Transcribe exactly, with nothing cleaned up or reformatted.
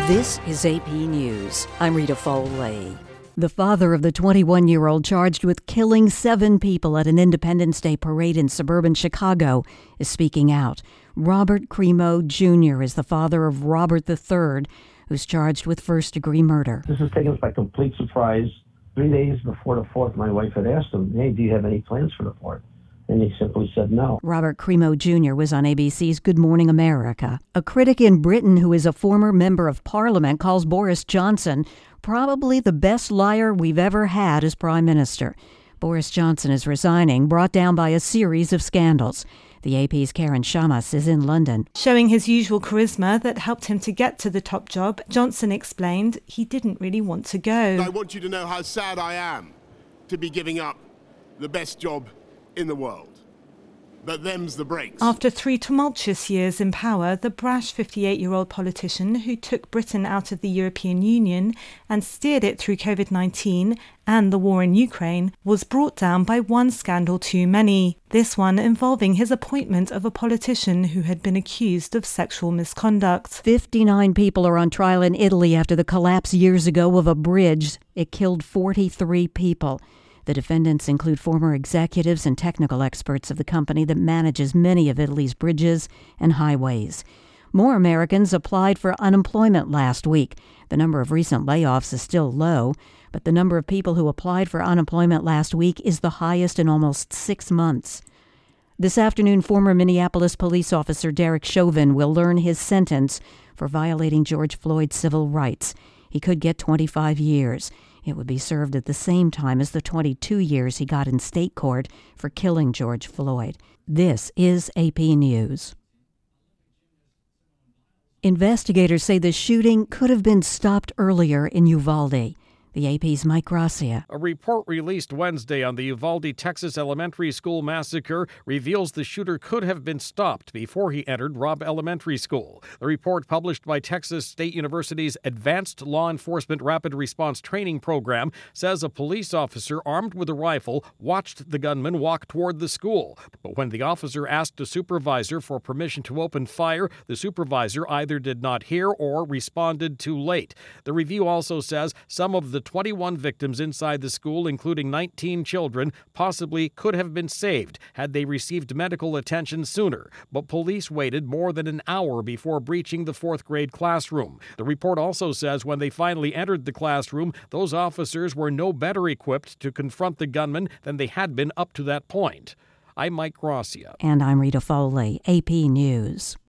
This is A P News. I'm Rita Foley. The father of the twenty-one-year-old charged with killing seven people at an Independence Day parade in suburban Chicago is speaking out. Robert Crimo Junior is the father of Robert the third, who's charged with first-degree murder. This has taken us by complete surprise. Three days before the fourth, my wife had asked him, hey, do you have any plans for the fourth? And he simply said no. Robert Crimo Junior was on A B C's Good Morning America. A critic in Britain who is a former member of Parliament calls Boris Johnson probably the best liar we've ever had as Prime Minister. Boris Johnson is resigning, brought down by a series of scandals. The A P's Karen Shamas is in London. Showing his usual charisma that helped him to get to the top job, Johnson explained he didn't really want to go. I want you to know how sad I am to be giving up the best job in the world. But them's the breaks. After three tumultuous years in power, the brash fifty-eight-year-old politician who took Britain out of the European Union and steered it through covid nineteen and the war in Ukraine was brought down by one scandal too many. This one involving his appointment of a politician who had been accused of sexual misconduct. fifty-nine people are on trial in Italy after the collapse years ago of a bridge. It killed forty-three people. The defendants include former executives and technical experts of the company that manages many of Italy's bridges and highways. More Americans applied for unemployment last week. The number of recent layoffs is still low, but the number of people who applied for unemployment last week is the highest in almost six months. This afternoon, former Minneapolis police officer Derek Chauvin will learn his sentence for violating George Floyd's civil rights. He could get twenty-five years. It would be served at the same time as the twenty-two years he got in state court for killing George Floyd. This is A P News. Investigators say the shooting could have been stopped earlier in Uvalde. The A P's Mike Gracia. A report released Wednesday on the Uvalde, Texas elementary school massacre reveals the shooter could have been stopped before he entered Robb Elementary School. The report, published by Texas State University's Advanced Law Enforcement Rapid Response Training Program, says a police officer armed with a rifle watched the gunman walk toward the school. But when the officer asked a supervisor for permission to open fire, the supervisor either did not hear or responded too late. The review also says some of the twenty-one victims inside the school, including nineteen children, possibly could have been saved had they received medical attention sooner. But police waited more than an hour before breaching the fourth grade classroom. The report also says when they finally entered the classroom, those officers were no better equipped to confront the gunman than they had been up to that point. I'm Mike Gracia. And I'm Rita Foley, A P News.